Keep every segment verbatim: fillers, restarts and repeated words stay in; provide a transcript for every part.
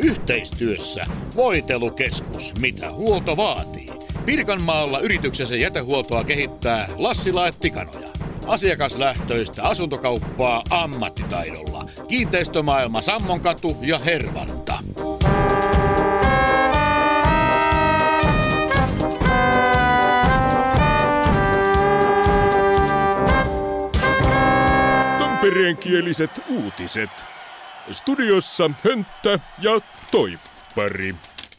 Yhteistyössä Voitelukeskus, mitä huolto vaatii. Pirkanmaalla yrityksensä jätehuoltoa kehittää Lassila et Tikanoja. Asiakaslähtöistä asuntokauppaa ammattitaidolla. Kiinteistömaailma Sammonkatu ja Hervanta. Tampereenkieliset uutiset. Studiossa Hönttä ja Toippari.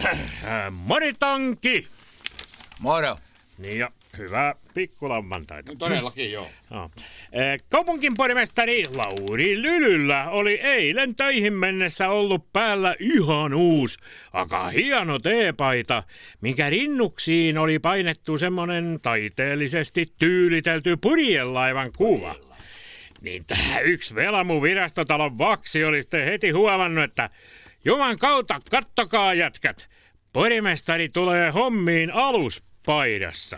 Moritonki! Moro. Niin ja hyvää pikkulammantaita. No, todellakin joo. No. Kaupunginpormestari Lauri Lylyllä oli eilen töihin mennessä ollut päällä ihan uusi, aika hieno teepaita, minkä rinnuksiin oli painettu semmonen taiteellisesti tyylitelty purjelaivan kuva. Niin tää yksi Velamu virastotalon vaksi oli sitten heti huomannut, että Juman kautta kattokaa jätkät, pormestari tulee hommiin aluspaidassa.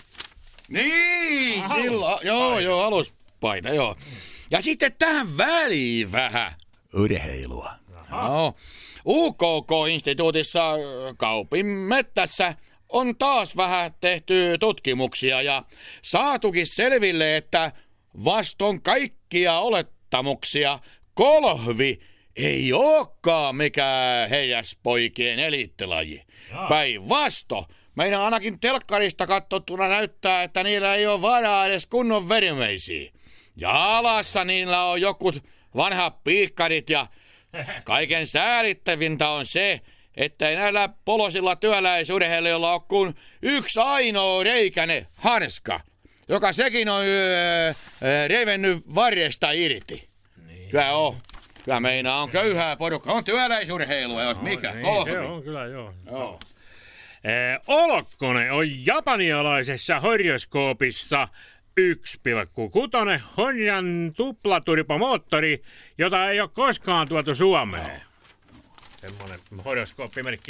Niin, silloin, joo, joo, aluspaita, joo. Ja sitten tähän väliin vähän urheilua. No, U K K-instituutissa Kaupin mettässä on taas vähän tehty tutkimuksia ja saatukin selville, että vaston kaikkia olettamuksia kolhvi ei olekaan mikään heijaspoikien eliittilaji. Päinvastoin. Meidän ainakin telkkarista katsottuna näyttää, että niillä ei ole varaa edes kunnon verimeisiä. Ja alassa niillä on jokut vanhat piikkarit ja kaiken säälittävintä on se, että ei näillä polosilla työläisurheilijoilla ole kuin yksi ainoa reikäinen hanska, joka sekin on öö, öö, revennyt varjesta irti. Niin. Kyllä on. Kyllä meinaa on köyhää porukka. On työläisurheilua, jos no, mikä. Niin, se on kyllä joo. joo. Ee, Olokkonen on japanialaisessa horoskoopissa yksi pilkku kuusi Hondan tuplaturbomoottori, jota ei ole koskaan tuotu Suomeen. Semmoinen horoskooppimerkki.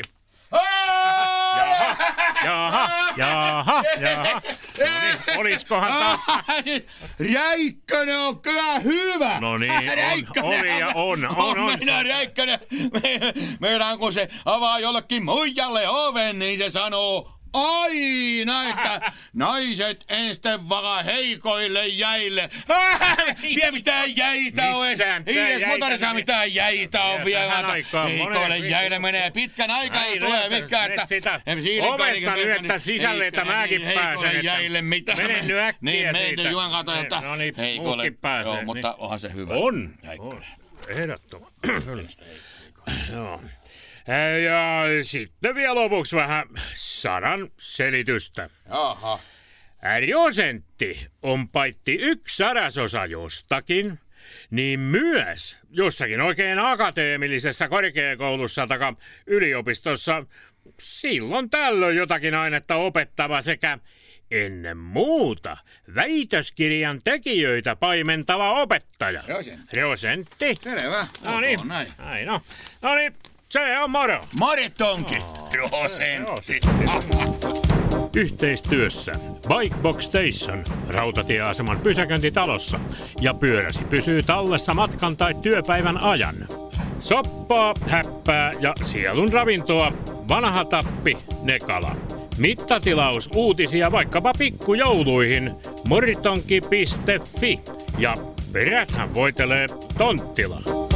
Jaha, jaha, jaha, jaha. No niin, oliskohan taas... Räikkönen on kyllä hyvä. No niin, on, oli ja on, on, on. on minä Räikkönen. Meidän kun se avaa jollekin muijalle oven, niin se sanoo aina, että naiset ensten vaka heikoille jäille. Vie mitään jäitä on. Ei edes motori saa mitään jäitä on vielä. Heikoille jäille menee pitkän aikaa ja tulee mikään, että... Ovesta nyt, että sisälle, että mäkin pääsen. Heikoille jäille mitään. Mene nyt äkkiä siitä. Niin, mene Juhan kato, että heikoille pääsee. Joo, mutta onhan se hyvä. On, on. Ehdottoman. Joo. Ja sitten vielä lopuksi vähän sanan selitystä. Jaha. Riosentti on paitsi yksi sadasosa jostakin, niin myös jossakin oikein akateemisessa korkeakoulussa tai yliopistossa silloin tällöin jotakin ainetta opettava sekä ennen muuta väitöskirjan tekijöitä paimentava opettaja. Riosentti. Riosentti. Selvä. No niin, näin no. No niin. Se on moro. Moritonki. Riosentti. Yhteistyössä Bikebox Station rautatieaseman pysäköintitalossa ja pyöräsi pysyy tallessa matkan tai työpäivän ajan. Soppaa, häppää ja sielun ravintoa Vanha Tappi Nekala. Mittatilaus uutisia vaikkapa pikkujouluihin moritonki piste fi ja peräthän voitelee Tonttila.